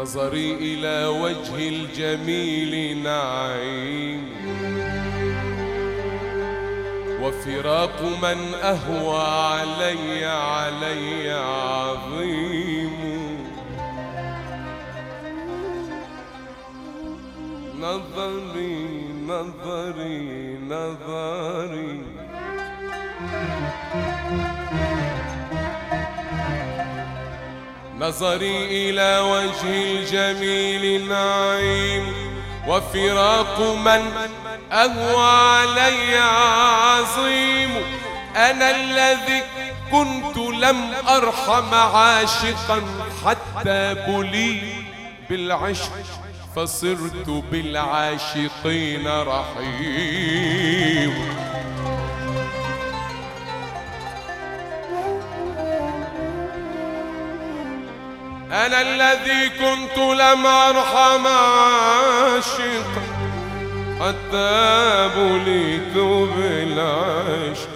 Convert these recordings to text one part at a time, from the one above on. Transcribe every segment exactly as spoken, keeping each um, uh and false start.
نظري إلى وجه الجميل نعيم، وفراق من أهوى علي علي عظيم. نظري نظري نظري نظري إلى وجه الجميل نعيم، وفراق من أهوى علي عظيم. أنا الذي كنت لم أرحم عاشقا حتى بلي بالعشق، فصرت بالعاشقين رحيم. أنا الذي كنت لم أرحم عاشقا حتى بليت بالعشق.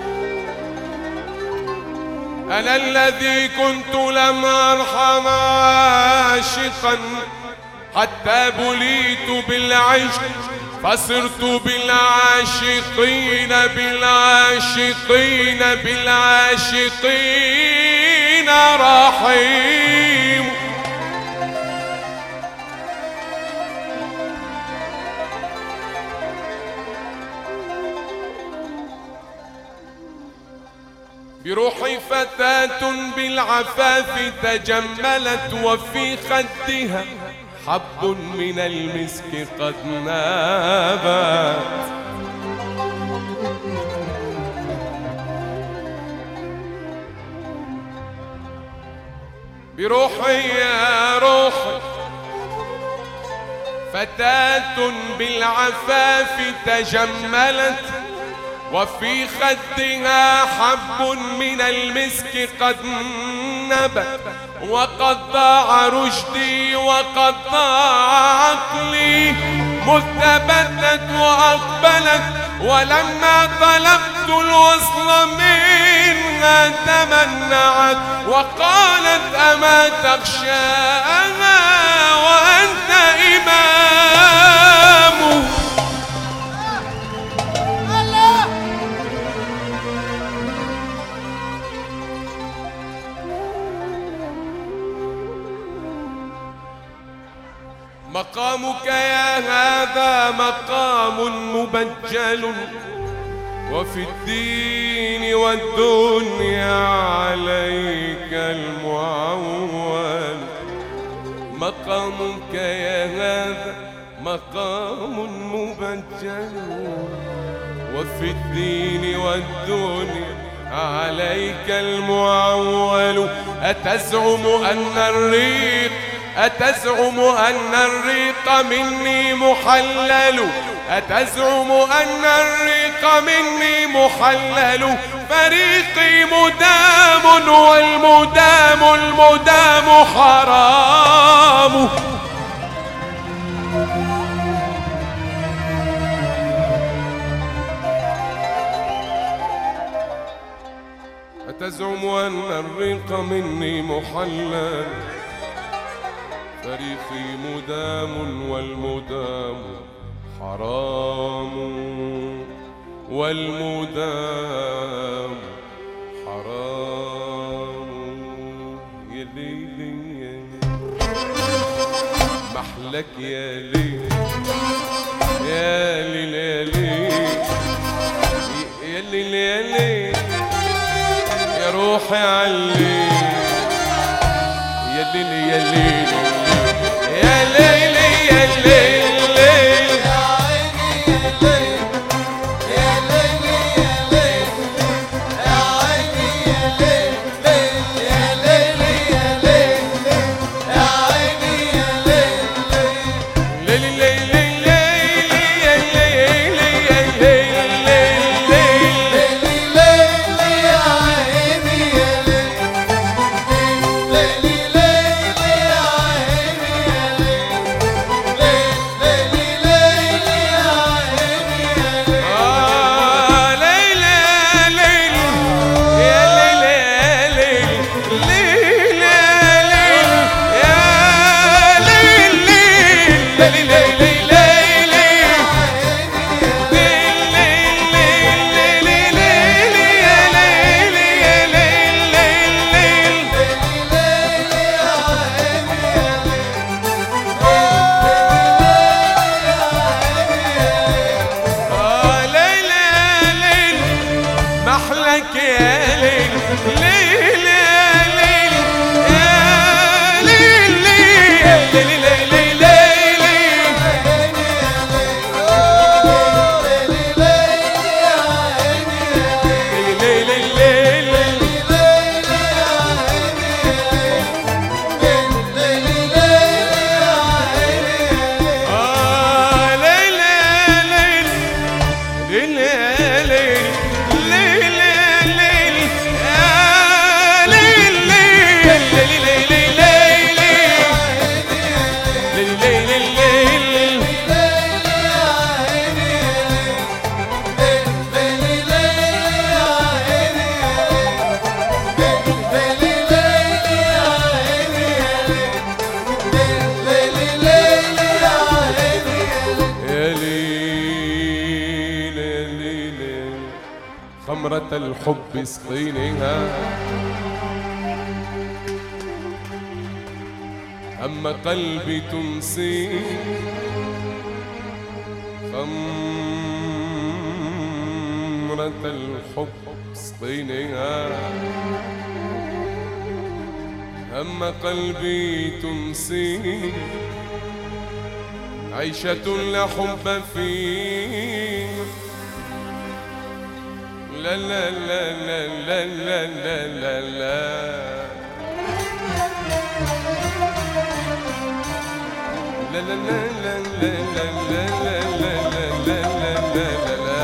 أنا الذي كنت لم أرحم عاشقا حتى بليت بالعشق، فصرت بالعاشقين بالعاشقين بالعاشقين رحيم. بروحي فتاة بالعفاف تجملت، وفي خدها حب من المسك قد نابت. بروحي يا روحي فتاة بالعفاف تجملت، وفي خدها حب من المسك قد نبت. وقد ضاع رشدي وقد ضاع عقلي، مذ تبدت وأقبلت، ولما طلبت الوصل منها تمنعت، وقالت أما تخشاها وأنت إمام. مقامك يا هذا مقام مبجل، وفي الدين والدنيا عليك المعول. مقامك يا هذا مقام مبجل، وفي الدين والدنيا عليك المعول. أتزعم أن الريق أتزعم أن الريق مني محلل، أتزعم أن الريق مني محلل. فريقي مدام والمدام المدام حرام. أتزعم أن الريق مني محلل، فريقي مدام والمدام حرام، والمدام حرام. يا ليلي يا محلك يا ليل يا ليل يا ليل يا ليل يا روحي علي يا ليل يا ليل يا ليل يا ليل يا عيني يا ليل يا ليل يا عيني يا ليل يا ليل يا ليل يا عيني يا ليل ليل ليل خمرة الحب اسقينيها، أما قلبي تمسي خمرة الحب اسقينيها، أما قلبي تمسي عيشة لا حب فيه. لا لا لا لا لا لا لا لا لا لا لا لا لا لا لا لا.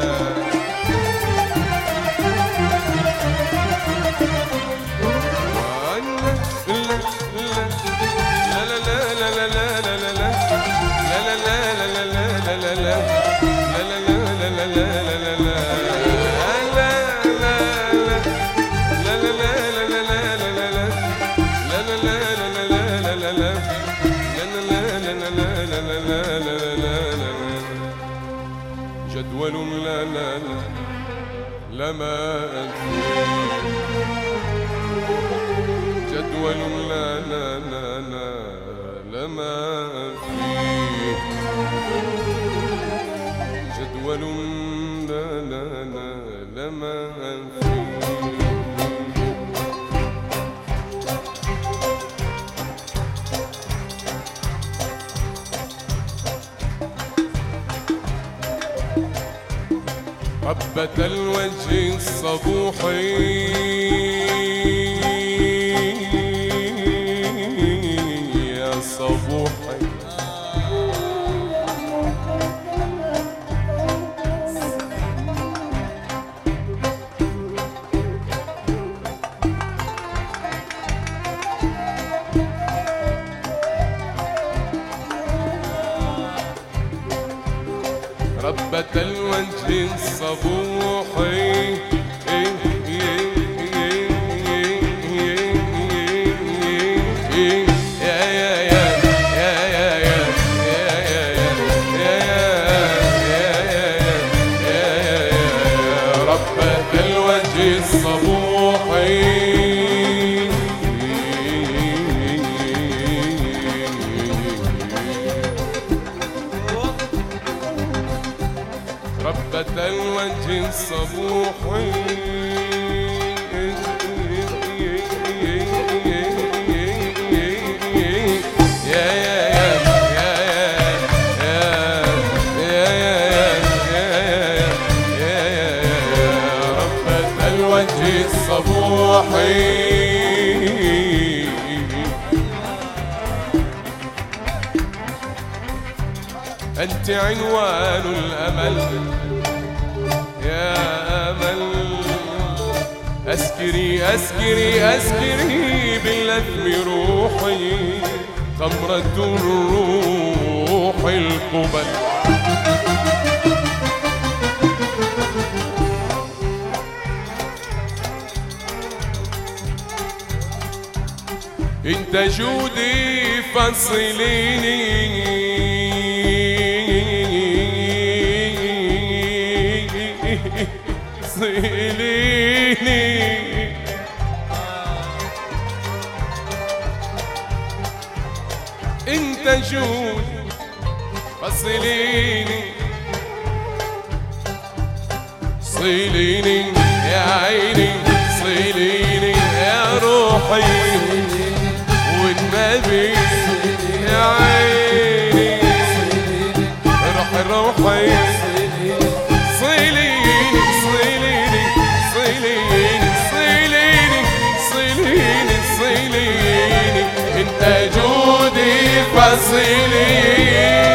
جدول لا لا لا لما جدول لا لا لا لا لما فيه جدول لا لا لا لما فيه. ربة الوجه الصبوحي يا صبوحي، ربة الوجه الصبوحي ربة الوجه الصبوحي ربة الوجه الصبوحي يا يا يا يا يا يا ربة الوجه الصبوحي. أنت عنوان الأمل يا أمل، أسكري أسكري أسكري باللثم روحي، خمرة الروح القبل. انت جودي فصليني صليني، انت جودي فصليني صليني يا عيني صليني يا روحي والنبي يا عيني روحي روحي صليني صليني صليني صليني صليني صليني انت جودي فصليني.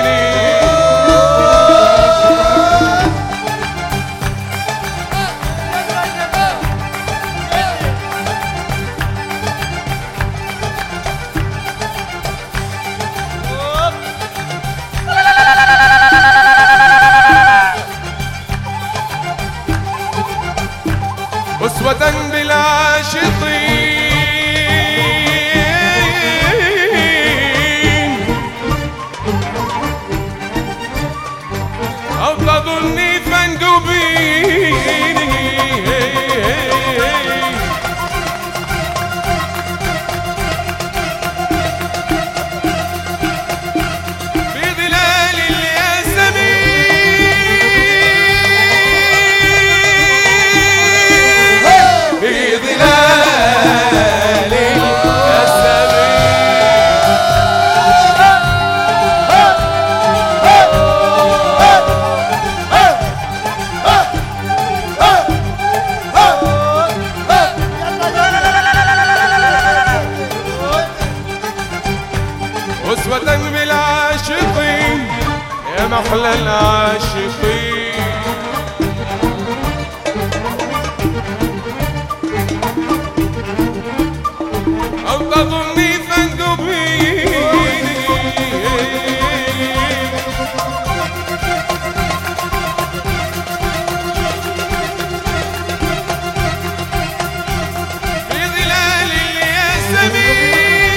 محلى العاشقين أو تظني فانقبيني في ظلال الياسمين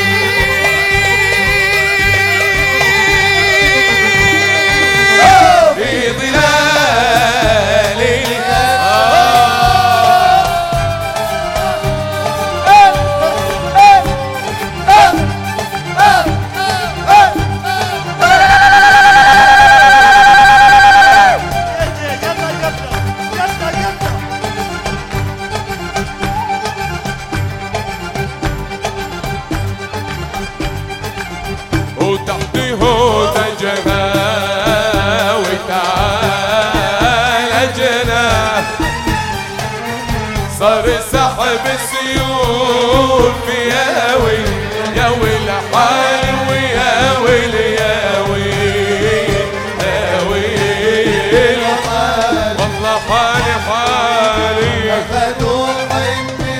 وتحتي هدى جناه وتعالى جناه صار سحب السيوف يا ويل يا ويل حالي ويا ويل يا ويل يا ويل والله حالي حالي أخذوا حبي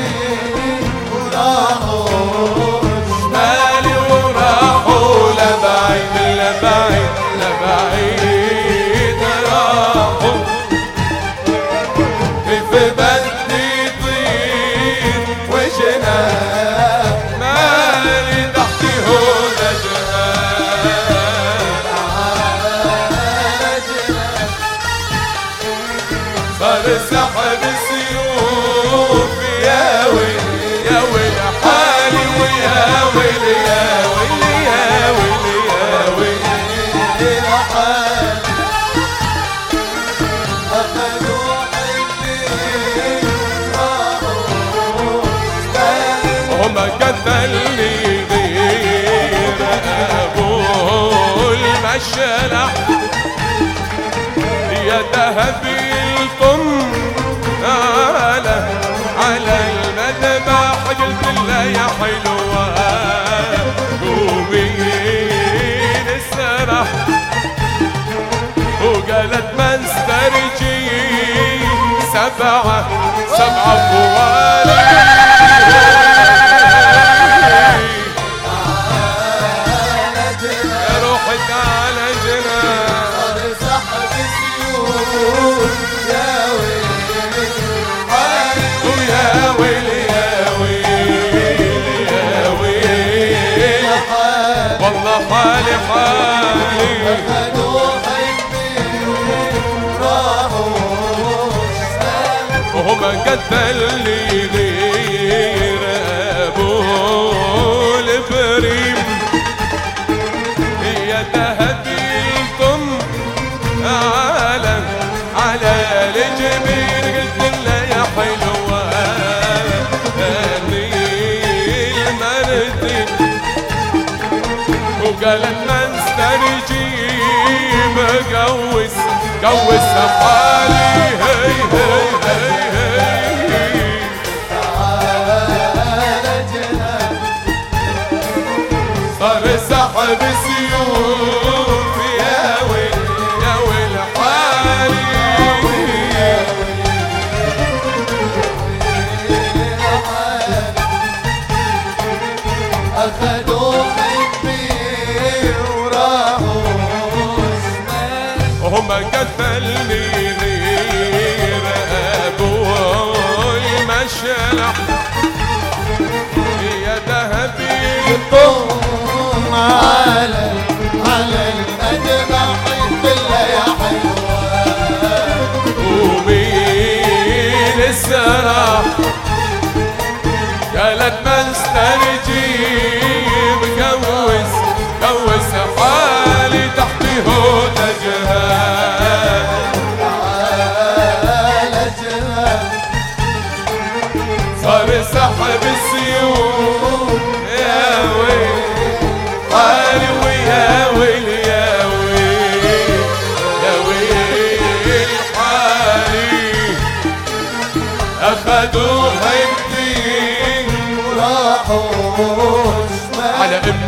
وراحوا مالي وراحوا لبعيد لبعيد لبعيد راحوا في بدي طير وجناه مالي تحتي هدى جناه صار سحب السيوف يا ويل يا ويل حالي ويا ويل يا ويل يا ويل يا ويل أخذوا حبي وراحوا هم قتلني غير ابو المشلح يا ذهبي القم على على المذبح قلت له يا حلوه قومي نسرح وقالت ما استرجي سبعه سبعه فوالي يا روحي تعالى جنان صار سحب السيوف يا ويل ويا ويل يا ويل يا ويل والله حالي حالي أخذوا حبي وراحوا وهم قتلني غير ابو البريم يا ذهبيكم على على الجبين قلت له يا حلوه هني المردي وقالت ما استرجيب قوس قوس حالي هي هي هي هي تعالى جنان صار سحب السيوف يا ويل يا ويل حالي أخذوا حبي وراحوا وهم قتلني غير ابوي مشلح يا ذهبي الطم على على المذبح بالله يا حلوة ومين السراح قالت ما استرجيب قوس قوس حالي تحتي هدى جهاد تعالى جنان صار سحب السيوف يا ويل حالي ويا ويل يا ويل يا ويل حالي أخذوها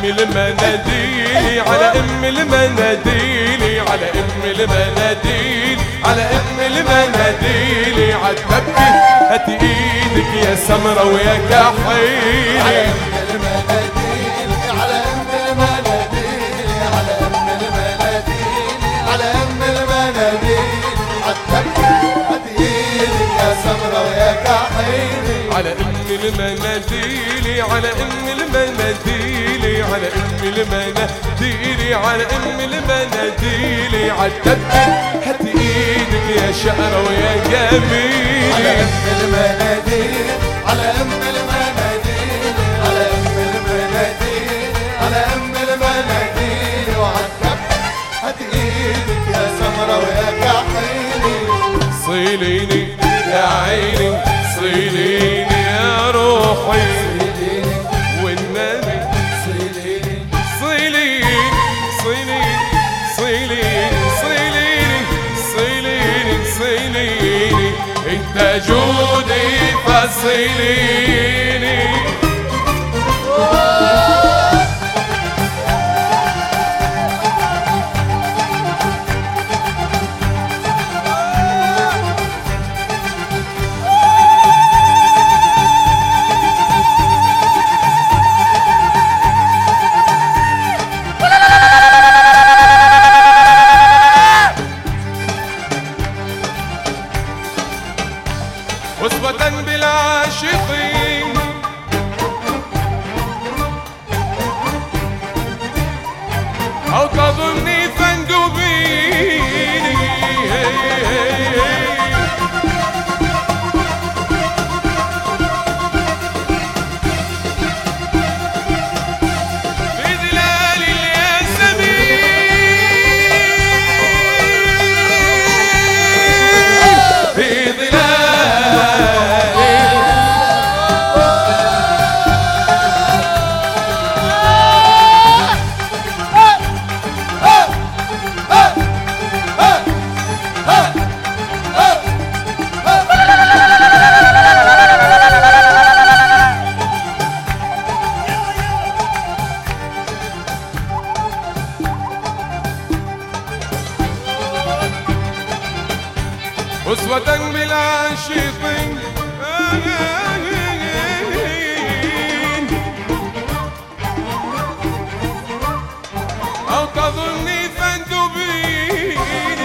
المناديل على ام المناديل على ام المناديل على ام المناديل عالتبكي هات ايدك يا سمرة ويا كحيل على ام المناديل على ام المناديل على ام المناديل على ام المناديل عالتبكي هات ايدك يا سمرة ويا كحيل على ام المناديل على ام المناديل على ام المناديل على ام المناديل عالتبكي هات ايدك يا شقرة ويا جميل على ام المناديل على ام المناديل على ام المناديل على ام المناديل وعالتبكي هات ايدك يا سمرة ويا كحيلي صيليني يا عيني صيليني يا روحي والنبي صيليني صيليني صيليني صيليني صيليني صيليني صيليني انت جودي فصيليني أسوة بالعاشقين أو تظني فندبيني في ظلال الياسمين في ظلال أسوة بالعاشقين أو تظني فندبيني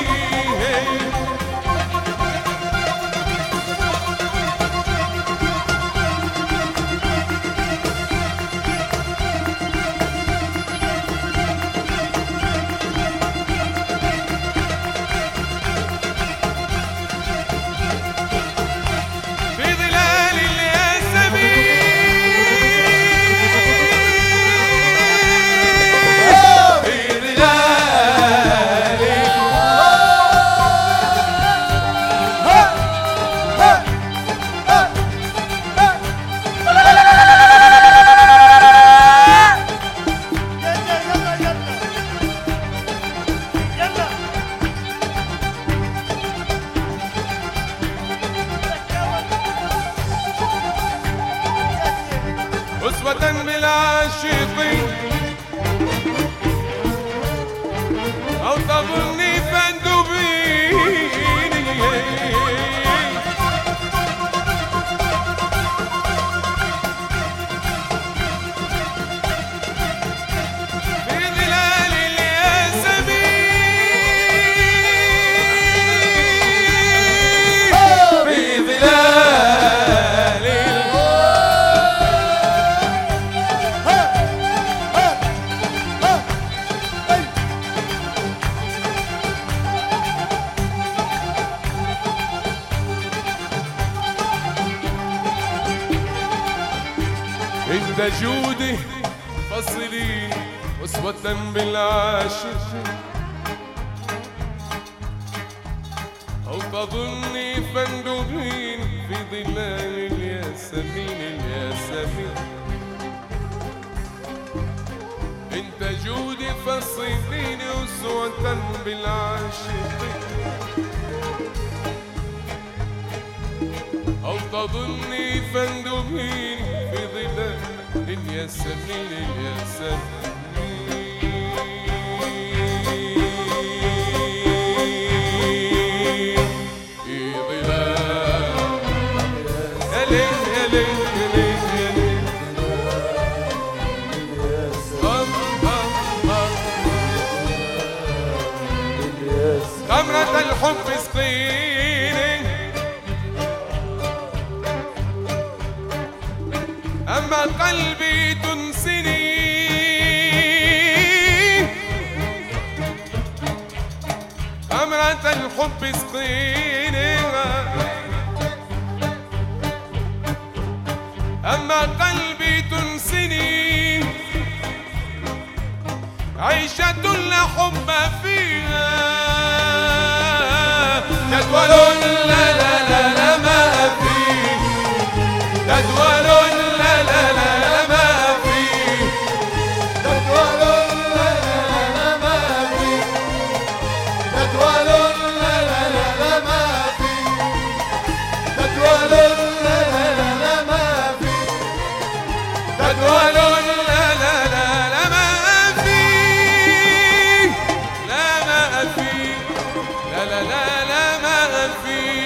في ظلال الياسمين في ظلال أسوة بالعاشقين أو تظني فندبيني في ظلال الياسمين في ظلال انت جودي فصلي أسوة بالعاشقين أو تظني فندبين في ظلال الياسمين الياسمين انت جودي فصليني أسوة بالعاشقين أو تظني فندبين في ظلال للياسر للياسر خمرة الحب سقيني أما قلبي تنسني خمرة الحب سقيني أما قلبي تنسني عيشة لا حب فيها جدول لا لا لا لا ما فيه جدول لا لا لا لا ما فيه جدول لا لا لا ما فيه جدول لا لا لا ما فيه جدول لا لا لا ما فيه جدول لا لا لا لا ما فيه لا ما فيه لا لا لا لا ما فيه